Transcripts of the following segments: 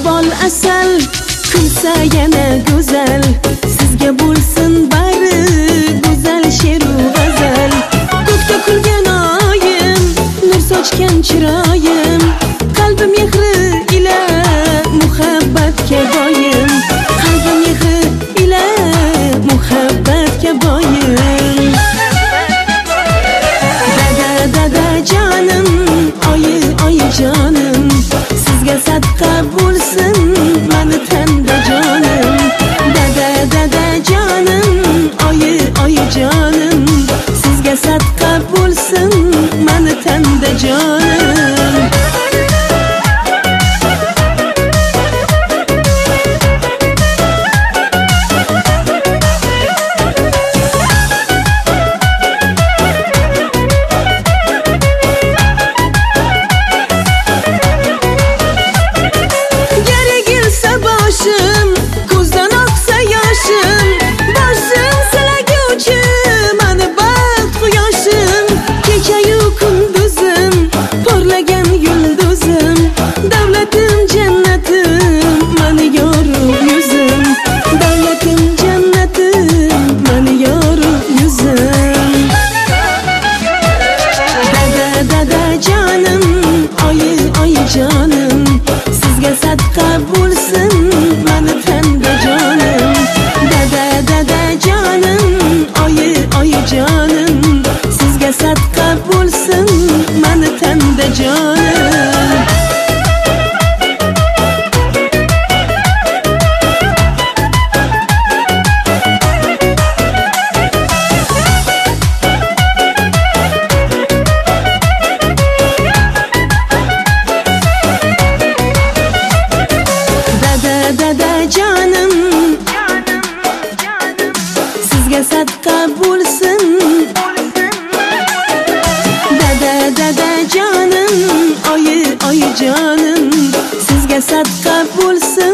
bol asal, kulsa yana go'zal. Sizga bo'lsin bari go'zal she'ru g'azal. Ko'kda kulgan oyim, nur sochgan chiroyim, qalbi mehri ila muhabbatga boyim, qalbi mehri ila muhabbatga boyim. Dada jonim, oyi jonim, sizga sadqa bo'lsin mani tanda jonim. Dada jonim, oyi jonim, sizga sadqa bo'lsin mani tanda jonim. Ko'zdan oqsa yoshim, boshim silaguvchi mani baxt quyoshim. Kechayu kunduzim, porlagan yulduzim, davlatim jannatim mani yorug' yuzim, davlatim jannatim mani yorug' yuzim. Dada jonim, oyi jonim, sizga sadqa bo'lsin mani tanda jonim. Dada jonim, oyi jonim, sizga sadqa bo'lsin mani tanda jonim. Dada jonim, sizga sadqa bo'lsin. Dada jonim, oyi jonim, sizga sadqa bo'lsin.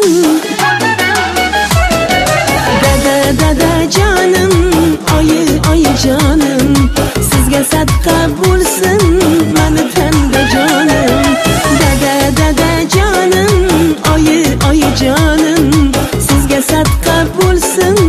Dada jonim, oyi jonim, sizga sadqa bo'lsin mani tanda jonim. Dada jonim, oyi jonim, sizga sadqa bo'lsin